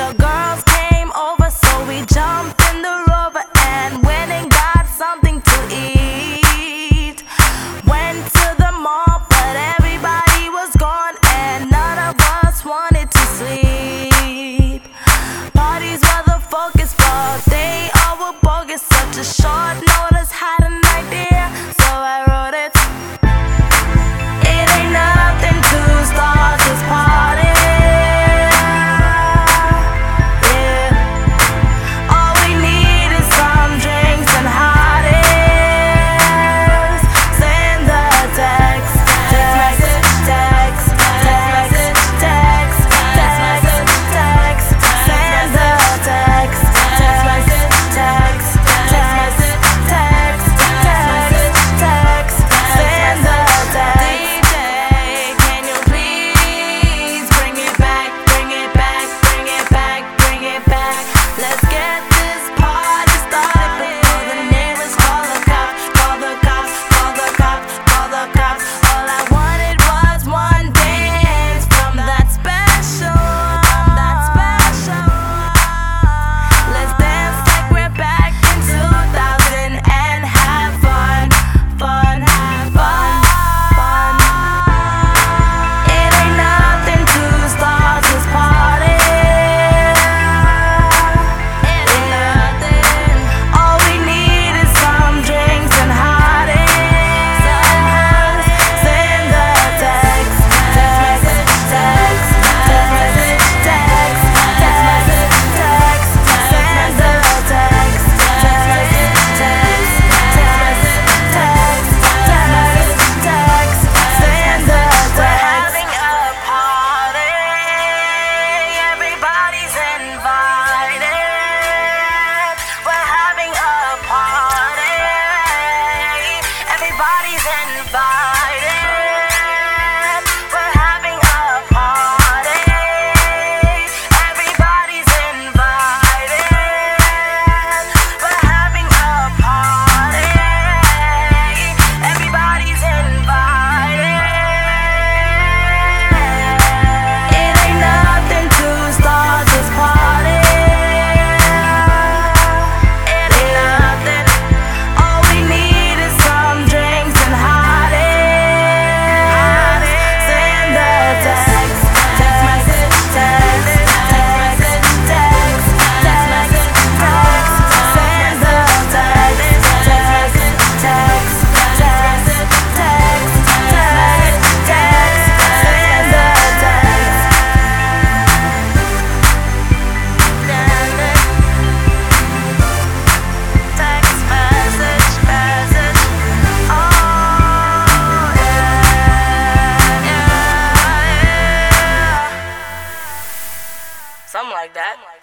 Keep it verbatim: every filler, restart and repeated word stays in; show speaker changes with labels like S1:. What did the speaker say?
S1: The girls came over, so we jumped in the Rover and went and got something to eat. Went to the mall, but everybody was gone and none of us wanted to sleep. Parties were the focus, but they all were bogus. Such a short notice, had an idea, so I wrote it. It ain't nothing to start this party.
S2: Something like that.